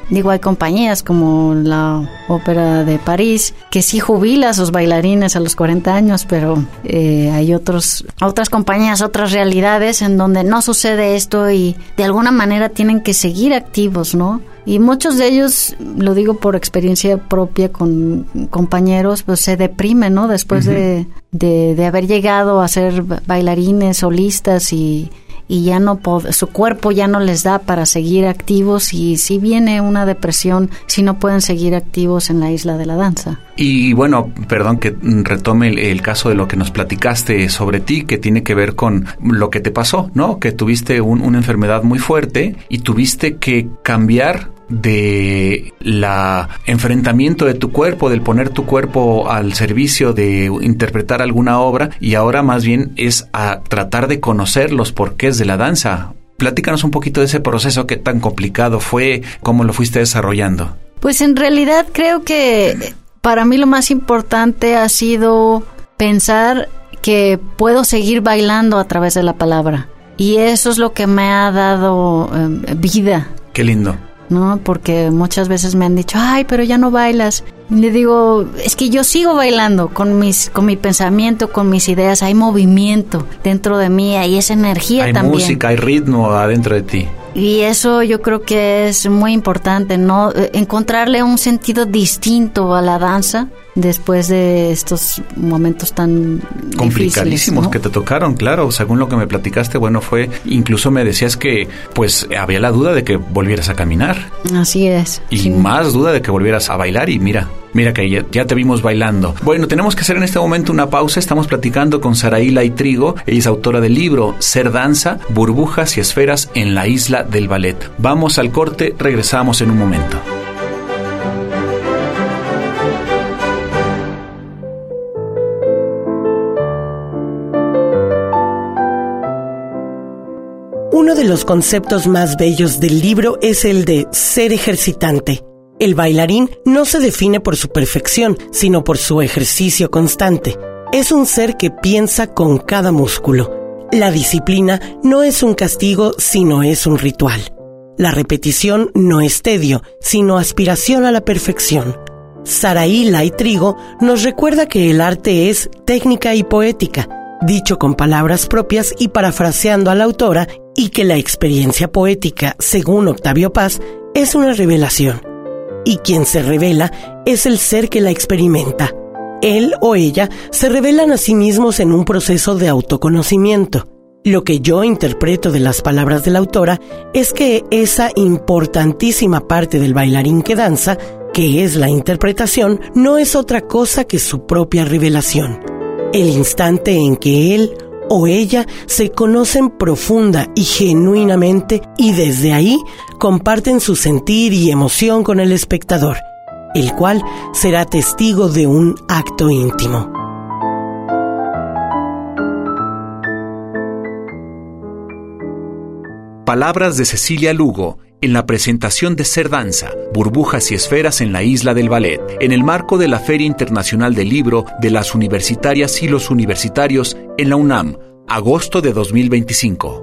Digo, hay compañías como la Ópera de París que sí jubila a sus bailarines a los cuarenta años, pero eh, hay otros, otras compañías, otras realidades en donde no sucede esto y de alguna manera tienen que seguir activos, ¿no? Y muchos de ellos, lo digo por experiencia propia con compañeros, pues se deprimen, ¿no? Después uh-huh. de, de, de haber llegado a ser bailarines, solistas y... y ya no pod- su cuerpo ya no les da para seguir activos y sí viene una depresión si no pueden seguir activos en la isla de la danza. Y bueno, perdón que retome el, el caso de lo que nos platicaste sobre ti, que tiene que ver con lo que te pasó, ¿no? Que tuviste un, una enfermedad muy fuerte y tuviste que cambiar de la enfrentamiento de tu cuerpo, del poner tu cuerpo al servicio de interpretar alguna obra, y ahora más bien es a tratar de conocer los porqués de la danza. Platícanos un poquito de ese proceso, qué tan complicado fue, cómo lo fuiste desarrollando. Pues en realidad creo que para mí lo más importante ha sido pensar que puedo seguir bailando a través de la palabra, y eso es lo que me ha dado eh, vida. Qué lindo. ¿No? Porque muchas veces me han dicho, ay, pero ya no bailas. Y le digo, es que yo sigo bailando con mis, con mi pensamiento, con mis ideas. Hay movimiento dentro de mí, hay esa energía hay también. Hay música, hay ritmo adentro de ti. Y eso yo creo que es muy importante, ¿no? Encontrarle un sentido distinto a la danza después de estos momentos tan complicadísimos, ¿no? que te tocaron, claro. Según lo que me platicaste, bueno, fue, incluso me decías que pues había la duda de que volvieras a caminar. Así es. Y sí. más duda de que volvieras a bailar, y mira, mira que ya, ya te vimos bailando. Bueno, tenemos que hacer en este momento una pausa. Estamos platicando con Saraí Laitrigo. Ella es autora del libro Ser Danza, Burbujas y Esferas en la Isla del Ballet. Vamos al corte, regresamos en un momento. Uno de los conceptos más bellos del libro es el de ser ejercitante. El bailarín no se define por su perfección, sino por su ejercicio constante. Es un ser que piensa con cada músculo. La disciplina no es un castigo, sino es un ritual. La repetición no es tedio, sino aspiración a la perfección. Saraí Laitrigo nos recuerda que el arte es técnica y poética, dicho con palabras propias y parafraseando a la autora, y que la experiencia poética, según Octavio Paz, es una revelación. Y quien se revela es el ser que la experimenta. Él o ella se revelan a sí mismos en un proceso de autoconocimiento. Lo que yo interpreto de las palabras de la autora es que esa importantísima parte del bailarín que danza, que es la interpretación, no es otra cosa que su propia revelación. El instante en que él o ella se conocen profunda y genuinamente, y desde ahí comparten su sentir y emoción con el espectador, el cual será testigo de un acto íntimo. Palabras de Cecilia Lugo en la presentación de Ser Danza, Burbujas y Esferas en la Isla del Ballet, en el marco de la Feria Internacional del Libro de las Universitarias y los Universitarios en la UNAM, agosto de dos mil veinticinco.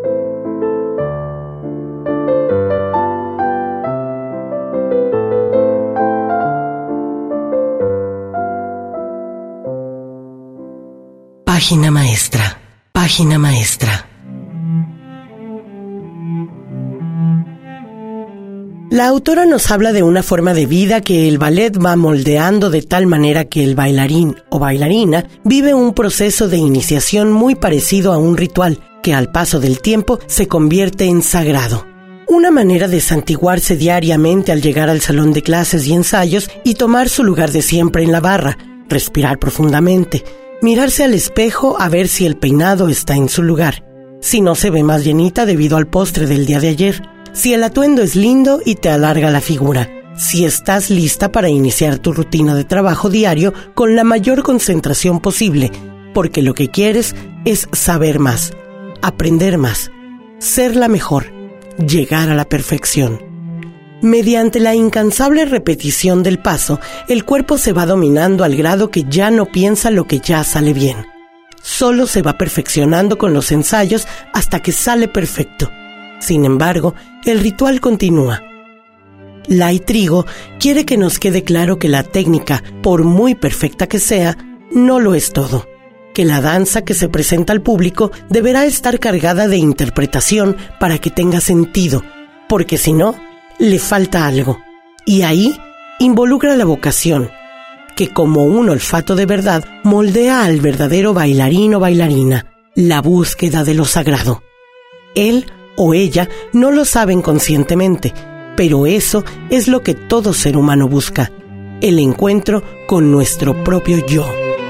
Página maestra, página maestra. La autora nos habla de una forma de vida que el ballet va moldeando de tal manera que el bailarín o bailarina vive un proceso de iniciación muy parecido a un ritual que al paso del tiempo se convierte en sagrado. Una manera de santiguarse diariamente al llegar al salón de clases y ensayos y tomar su lugar de siempre en la barra, respirar profundamente, mirarse al espejo a ver si el peinado está en su lugar, si no se ve más llenita debido al postre del día de ayer, si el atuendo es lindo y te alarga la figura, si estás lista para iniciar tu rutina de trabajo diario con la mayor concentración posible, porque lo que quieres es saber más, aprender más, ser la mejor, llegar a la perfección. Mediante la incansable repetición del paso, el cuerpo se va dominando al grado que ya no piensa lo que ya sale bien. Solo se va perfeccionando con los ensayos hasta que sale perfecto. Sin embargo, el ritual continúa. Lai Trigo quiere que nos quede claro que la técnica, por muy perfecta que sea, no lo es todo. Que la danza que se presenta al público deberá estar cargada de interpretación para que tenga sentido, porque si no, le falta algo. Y ahí involucra la vocación, que como un olfato de verdad moldea al verdadero bailarín o bailarina, la búsqueda de lo sagrado. Él o ella no lo saben conscientemente, pero eso es lo que todo ser humano busca, el encuentro con nuestro propio yo.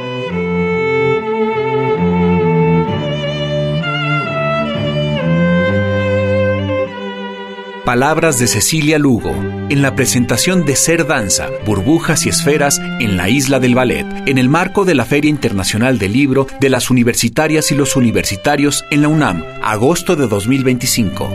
Palabras de Cecilia Lugo, en la presentación de Ser Danza, Burbujas y Esferas en la Isla del Ballet, en el marco de la Feria Internacional del Libro de las Universitarias y los Universitarios en la UNAM, agosto de dos mil veinticinco.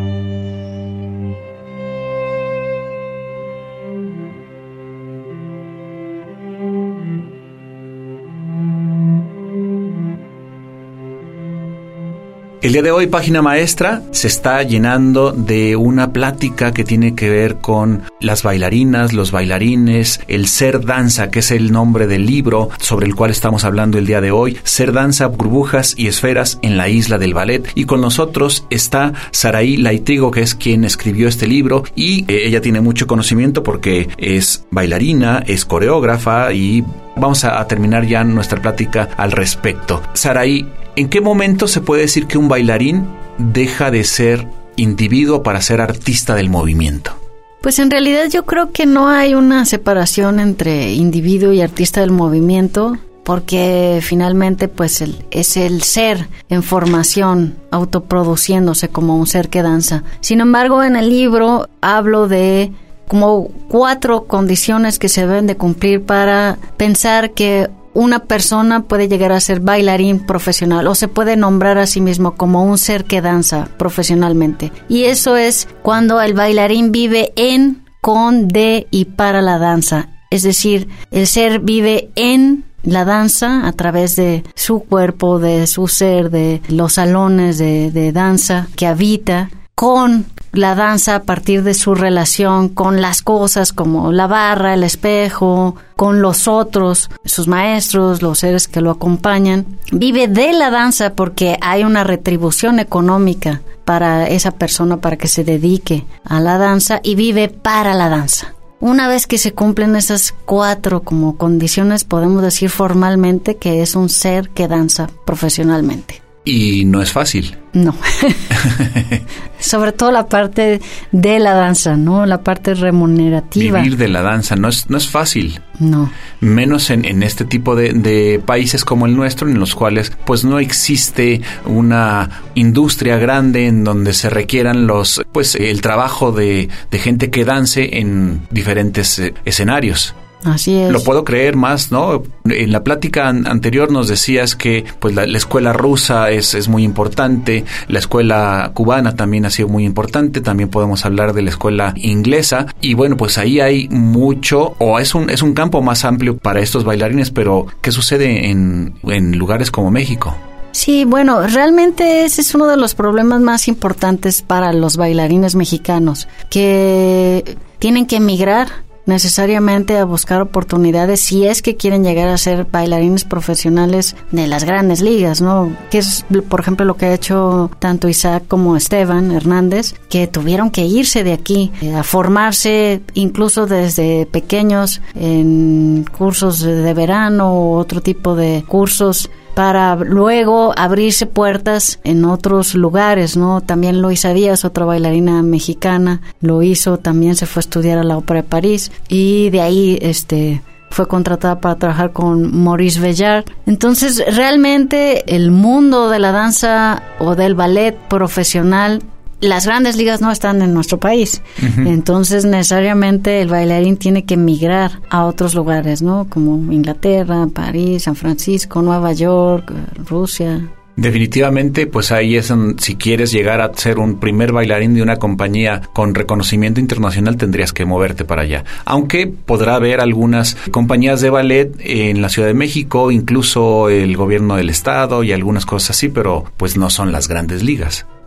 El día de hoy, Página Maestra se está llenando de una plática que tiene que ver con las bailarinas, los bailarines, el Ser Danza, que es el nombre del libro sobre el cual estamos hablando el día de hoy, Ser Danza, Burbujas y Esferas en la Isla del Ballet. Y con nosotros está Saraí Lai Trigo, que es quien escribió este libro, y eh, ella tiene mucho conocimiento porque es bailarina, es coreógrafa, y vamos a, a terminar ya nuestra plática al respecto. Saraí, ¿en qué momento se puede decir que un bailarín deja de ser individuo para ser artista del movimiento? Pues en realidad yo creo que no hay una separación entre individuo y artista del movimiento, porque finalmente pues el, es el ser en formación, autoproduciéndose como un ser que danza. Sin embargo, en el libro hablo de como cuatro condiciones que se deben de cumplir para pensar que una persona puede llegar a ser bailarín profesional o se puede nombrar a sí mismo como un ser que danza profesionalmente. Y eso es cuando el bailarín vive en, con, de y para la danza. Es decir, el ser vive en la danza a través de su cuerpo, de su ser, de los salones de, de danza que habita, con la danza a partir de su relación con las cosas como la barra, el espejo, con los otros, sus maestros, los seres que lo acompañan. Vive de la danza porque hay una retribución económica para esa persona para que se dedique a la danza, y vive para la danza. Una vez que se cumplen esas cuatro como condiciones, podemos decir formalmente que es un ser que danza profesionalmente. Y no es fácil. No. Sobre todo la parte de la danza, ¿no? La parte remunerativa. Vivir de la danza no es, no es fácil. No. Menos en, en este tipo de, de países como el nuestro, en los cuales pues no existe una industria grande en donde se requieran los, pues el trabajo de, de gente que dance en diferentes eh, escenarios. Así es. Lo puedo creer más, ¿no? En la plática an- anterior nos decías que pues la, la escuela rusa es, es muy importante, la escuela cubana también ha sido muy importante, también podemos hablar de la escuela inglesa, y bueno, pues ahí hay mucho, o es un, es un campo más amplio para estos bailarines, pero ¿qué sucede en, en lugares como México? Sí, bueno, realmente ese es uno de los problemas más importantes para los bailarines mexicanos, que tienen que emigrar necesariamente a buscar oportunidades si es que quieren llegar a ser bailarines profesionales de las grandes ligas, ¿no? Que es, por ejemplo, lo que ha hecho tanto Isaac como Esteban Hernández, que tuvieron que irse de aquí eh, a formarse incluso desde pequeños en cursos de verano o otro tipo de cursos, para luego abrirse puertas en otros lugares, ¿no? También Luisa Díaz, otra bailarina mexicana, lo hizo, también se fue a estudiar a la Ópera de París, y de ahí este fue contratada para trabajar con Maurice Béjart. Entonces, realmente el mundo de la danza o del ballet profesional, las grandes ligas no están en nuestro país. Uh-huh. Entonces, necesariamente el bailarín tiene que migrar a otros lugares, ¿no? Como Inglaterra, París, San Francisco, Nueva York, Rusia. Definitivamente, pues ahí es en, si quieres llegar a ser un primer bailarín de una compañía con reconocimiento internacional, tendrías que moverte para allá. Aunque podrá haber algunas compañías de ballet en la Ciudad de México, incluso el gobierno del estado y algunas cosas así, pero pues no son las grandes ligas.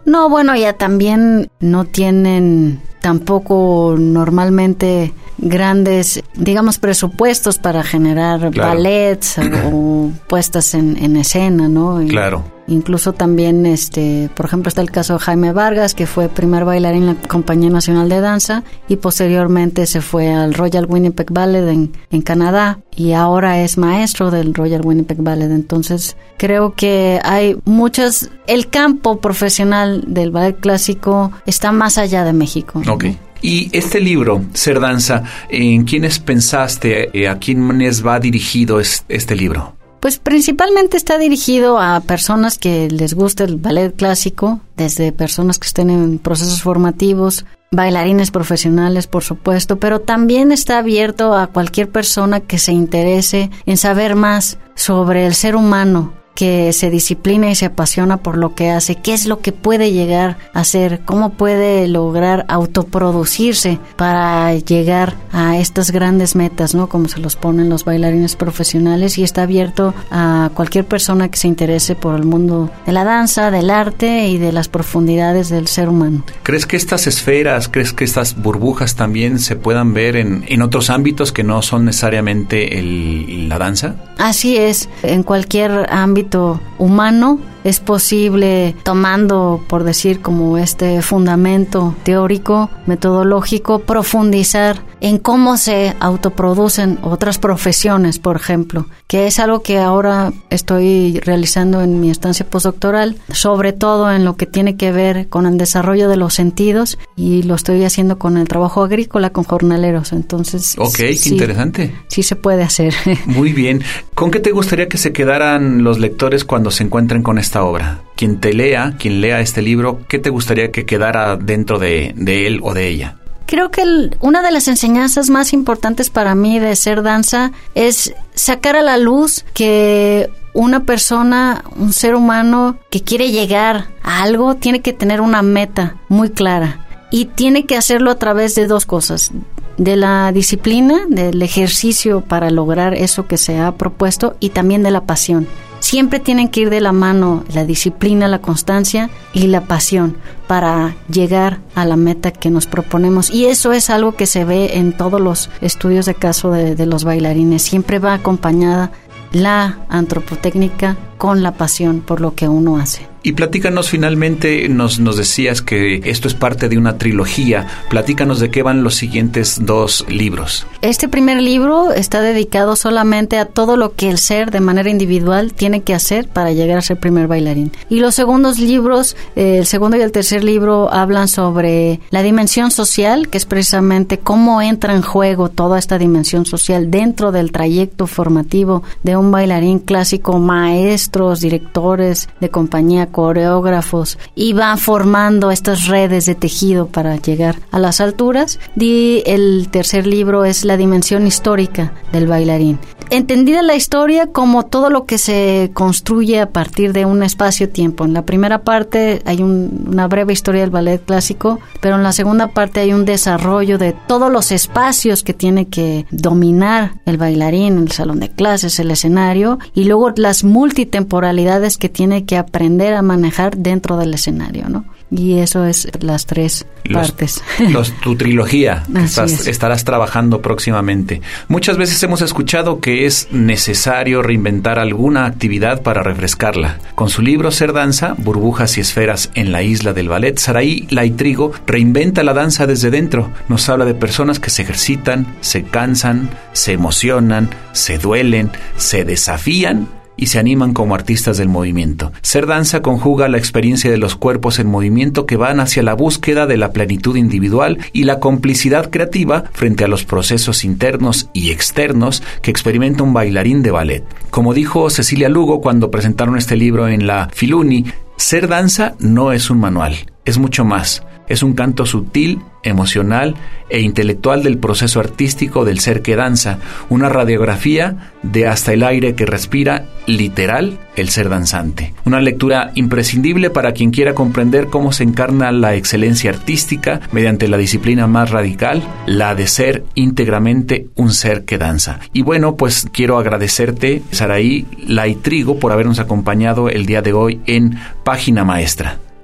No, bueno, ya también no tienen tampoco normalmente grandes, digamos, presupuestos para generar claro. ballets o, o puestas en, en escena, ¿no? Y claro. Incluso también, este, por ejemplo, está el caso de Jaime Vargas, que fue primer bailarín en la Compañía Nacional de Danza y posteriormente se fue al Royal Winnipeg Ballet en, en Canadá y ahora es maestro del Royal Winnipeg Ballet. Entonces, creo que hay muchas... El campo profesional del ballet clásico está más allá de México. Ok. ¿No? Y este libro, Ser Danza, ¿en quiénes pensaste? ¿A quiénes va dirigido este libro? Pues principalmente está dirigido a personas que les gusta el ballet clásico, desde personas que estén en procesos formativos, bailarines profesionales, por supuesto, pero también está abierto a cualquier persona que se interese en saber más sobre el ser humano, que se disciplina y se apasiona por lo que hace, qué es lo que puede llegar a hacer, cómo puede lograr autoproducirse para llegar a estas grandes metas, ¿no? Como se los ponen los bailarines profesionales, y está abierto a cualquier persona que se interese por el mundo de la danza, del arte y de las profundidades del ser humano. ¿Crees que estas esferas, crees que estas burbujas también se puedan ver en, en otros ámbitos que no son necesariamente el, la danza? Así es, en cualquier ámbito humano es posible, tomando, por decir, como este fundamento teórico, metodológico, profundizar en cómo se autoproducen otras profesiones, por ejemplo, que es algo que ahora estoy realizando en mi estancia postdoctoral, sobre todo en lo que tiene que ver con el desarrollo de los sentidos, y lo estoy haciendo con el trabajo agrícola con jornaleros. Entonces, ok, qué sí, interesante. Sí se puede hacer. Muy bien. ¿Con qué te gustaría que se quedaran los lectores cuando se encuentren con esta obra? Quien te lea, quien lea este libro, ¿qué te gustaría que quedara dentro de, de él o de ella? Creo que el, una de las enseñanzas más importantes para mí de Ser Danza es sacar a la luz que una persona, un ser humano que quiere llegar a algo, tiene que tener una meta muy clara y tiene que hacerlo a través de dos cosas: de la disciplina, del ejercicio para lograr eso que se ha propuesto, y también de la pasión. Siempre tienen que ir de la mano la disciplina, la constancia y la pasión para llegar a la meta que nos proponemos. Y eso es algo que se ve en todos los estudios de caso de, de los bailarines. Siempre va acompañada la antropotécnica con la pasión por lo que uno hace. Y platícanos finalmente, nos, nos decías que esto es parte de una trilogía. Platícanos de qué van los siguientes dos libros. Este primer libro está dedicado solamente a todo lo que el ser de manera individual tiene que hacer para llegar a ser primer bailarín. Y los segundos libros, eh, el segundo y el tercer libro, hablan sobre la dimensión social, que es precisamente cómo entra en juego toda esta dimensión social dentro del trayecto formativo de un bailarín clásico, maestros, directores de compañía, coreógrafos, y van formando estas redes de tejido para llegar a las alturas. Y el tercer libro es la dimensión histórica del bailarín. Entendida la historia como todo lo que se construye a partir de un espacio-tiempo. En la primera parte hay un, una breve historia del ballet clásico, pero en la segunda parte hay un desarrollo de todos los espacios que tiene que dominar el bailarín, el salón de clases, el escenario, y luego las multitemporalidades que tiene que aprender a manejar dentro del escenario, ¿no? Y eso es las tres los, partes. Los, tu trilogía que estás, es. estarás trabajando próximamente. Muchas veces hemos escuchado que es necesario reinventar alguna actividad para refrescarla. Con su libro Ser Danza, burbujas y esferas en la isla del ballet, Saraí Laitrigo reinventa la danza desde dentro. Nos habla de personas que se ejercitan, se cansan, se emocionan, se duelen, se desafían y se animan como artistas del movimiento. Ser Danza conjuga la experiencia de los cuerpos en movimiento que van hacia la búsqueda de la plenitud individual y la complicidad creativa frente a los procesos internos y externos que experimenta un bailarín de ballet. Como dijo Cecilia Lugo cuando presentaron este libro en la Filuni, Ser Danza no es un manual, es mucho más. Es un canto sutil, emocional e intelectual del proceso artístico del ser que danza, una radiografía de hasta el aire que respira, literal, el ser danzante. Una lectura imprescindible para quien quiera comprender cómo se encarna la excelencia artística mediante la disciplina más radical, la de ser íntegramente un ser que danza. Y bueno, pues quiero agradecerte, Saraí Laitrigo, por habernos acompañado el día de hoy en Página Maestra.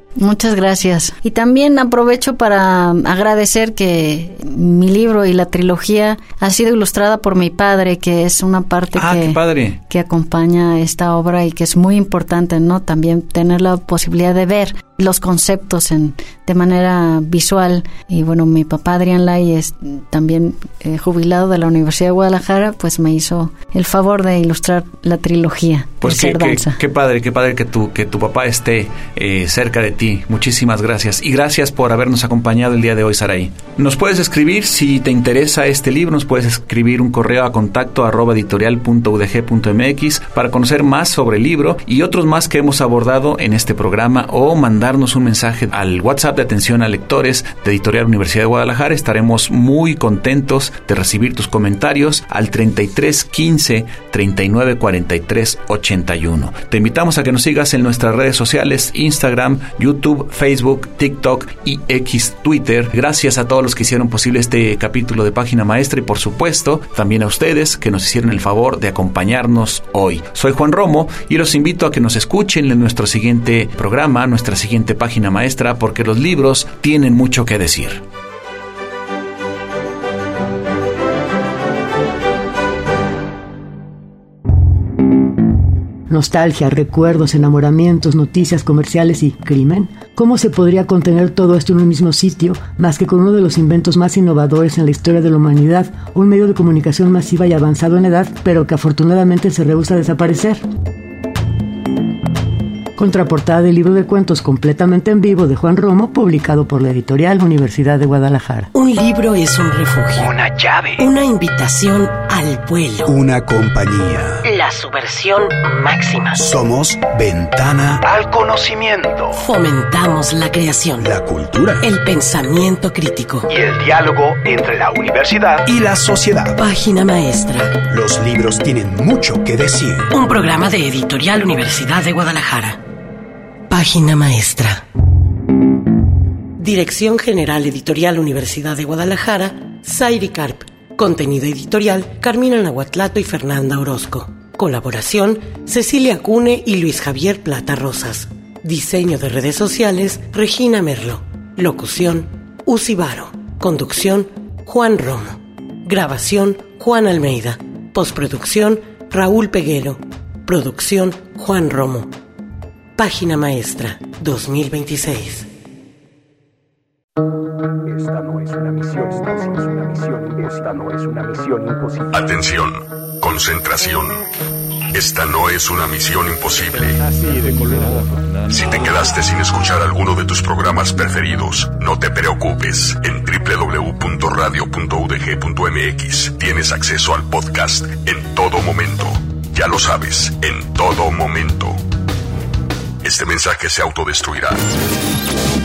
Muchas gracias. Y también aprovecho para agradecer que mi libro y la trilogía ha sido ilustrada por mi padre, que es una parte ah, que, qué padre. que acompaña esta obra y que es muy importante, ¿no? También tener la posibilidad de ver los conceptos en, de manera visual. Y bueno, mi papá Adrián Lai es también eh, jubilado de la Universidad de Guadalajara, pues me hizo el favor de ilustrar la trilogía. Pues qué, qué, qué padre, qué padre que tu, que tu papá esté eh, cerca de ti. Muchísimas gracias. Y gracias por habernos acompañado el día de hoy, Saraí. Nos puedes escribir si te interesa este libro, nos puedes escribir un correo a contacto arroba editorial punto u d g punto m x para conocer más sobre el libro y otros más que hemos abordado en este programa, o mandarnos un mensaje al WhatsApp de atención a lectores de Editorial Universidad de Guadalajara. Estaremos muy contentos de recibir tus comentarios al treinta y tres quince treinta y nueve cuarenta y tres ochenta y uno. Te invitamos a que nos sigas en nuestras redes sociales: Instagram, YouTube, Facebook, TikTok y X Twitter. Gracias a todos los que hicieron posible este capítulo de Página Maestra y por supuesto también a ustedes que nos hicieron el favor de acompañarnos hoy. Soy Juan Romo y los invito a que nos escuchen en nuestro siguiente programa, nuestra siguiente Página Maestra, porque los libros tienen mucho que decir. Nostalgia, recuerdos, enamoramientos, noticias comerciales y crimen. ¿Cómo se podría contener todo esto en un mismo sitio, más que con uno de los inventos más innovadores en la historia de la humanidad, un medio de comunicación masiva y avanzado en edad, pero que afortunadamente se rehúsa a desaparecer? Contraportada del libro de cuentos completamente en vivo de Juan Romo, publicado por la Editorial Universidad de Guadalajara. Un libro es un refugio. Una llave. Una invitación al vuelo. Una compañía. La subversión máxima. Somos ventana Al conocimiento. Fomentamos la creación. la cultura El pensamiento crítico. Y el diálogo entre la universidad y la sociedad. Página Maestra. Los libros tienen mucho que decir. Un programa de Editorial Universidad de Guadalajara. Página Maestra. Dirección General Editorial Universidad de Guadalajara, Zairi Karp. Contenido editorial, Carmina Nahuatlato y Fernanda Orozco. Colaboración, Cecilia Cune y Luis Javier Plata Rosas. Diseño de redes sociales, Regina Merlo. Locución, Uzi Varo. Conducción, Juan Romo. Grabación, Juan Almeida. Postproducción, Raúl Peguero. Producción, Juan Romo. Página Maestra dos mil veintiséis. Esta no es una misión, esta es una misión, esta no es una misión imposible. Atención, concentración. Esta no es una misión imposible. Si te quedaste sin escuchar alguno de tus programas preferidos, no te preocupes. En doble u doble u doble u punto radio punto u d g punto m x tienes acceso al podcast en todo momento. Ya lo sabes, en todo momento. Este mensaje se autodestruirá.